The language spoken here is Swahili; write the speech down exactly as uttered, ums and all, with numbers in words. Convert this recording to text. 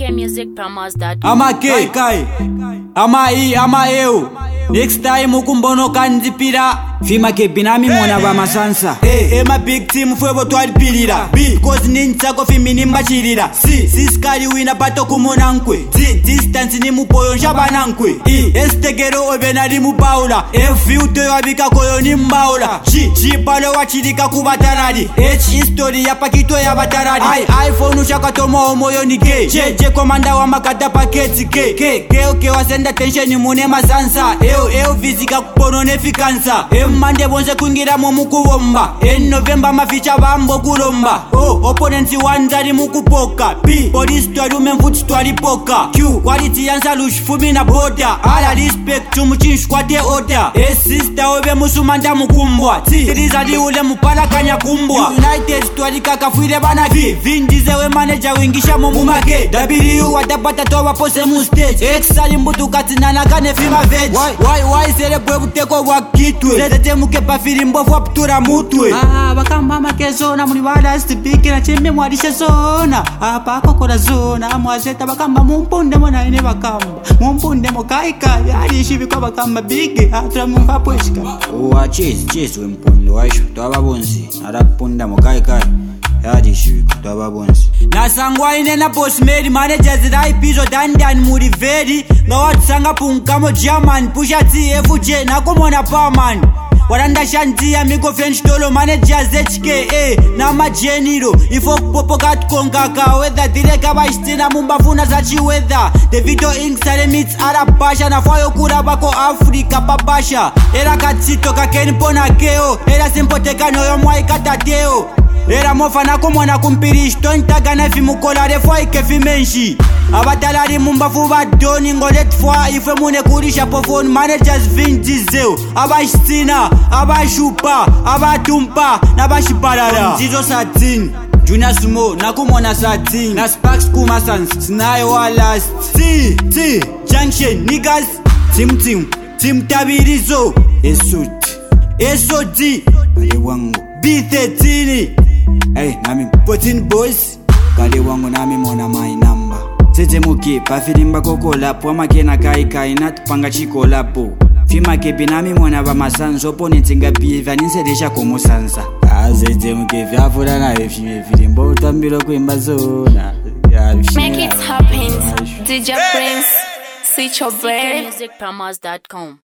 k music promos dot com. Ama K kai ama I ama eu next time ukumbono kanzipira Fima ke binami mwana ba masansa eh eh ma big team fwebo twalipirira b cause nintsako fimini mbachirira c siskali wina pato kumona nkwe d distance ni mupoyo njabana nkwe i estegero obenali mubaula f uto yabika koyo ni mbaula g g palo wachirika kubatarari h history ya pakito ya batarari i iphone ushakatoma omoyo ni gay j j komanda wa makata paketi k k k okay wasenda tension mune masansa eu eu fizika kupono nefikansa mande bonse kungira mu mukubomba en November maficha bambo kulomba oh opponents wanzali mukupoka p police twalume mfuti twalipoka q quality yansa lushfumi na border ala respect tumuchinshwa kwate order eh sister obe musumanda mukumbwa t trizali ule mupala kanya kumbwa united twalikaka fuile bana v vindize we manager wingisha mu mumake w watapata toba pose mu stage exali mbutu katinana kane fima veg why why why celebrate buteko wakitwe tete muke pafiri mbofu aptura mutwe ah bakamba makezona muri bada stipikira chembe mwarishe zona apa kokora zona mwazeta bakamba mumpunde mona ine bakamba mumpunde mokaika yari shibiko bakamba big atra mumfapweshika wa cheese cheese we mpundo washo twababonzi arapunda mokaika yari shibiko twababonzi nasangwa ine na boss made managers dai pizo dandan muri veri ngawatsanga punkamo German pusha T F J nakomona paman waranda shanti amigo French dolo managers H K A na majeniro ifo popo kat kongaka weather direka bashtina mumbafuna zachi weather the video inksale meets arabasha na fayo kura bako Africa babasha era katsito kakeni pona keo era simpoteka noyo mwai katateo era mofana komona kumpirish tontaga na fimukola refo ikefi menshi abatalari mumbafu badoni ngolet fwa ife mune kurisha pofon managers vindizeo abashtina abashupa abatumpa nabashiparara zizo satin Junior Sumo nakumona satin na Sparks kuma sans sinayo wa last T T junction niggas team team team tabirizo esut esoti ale wangu B thirteen hey nami fourteen boys kale wangu nami mona my number tete muke pafirimba kokola po makena kai kai natupanga chikola po Fima ke binami mwana ba masanzo pone tsinga biva ninsedesha komo sansa azete muke vyafura na efime firimbo tambiro kwimba zona Make it happen. D J Prince, switch your brain. k music promos dot com.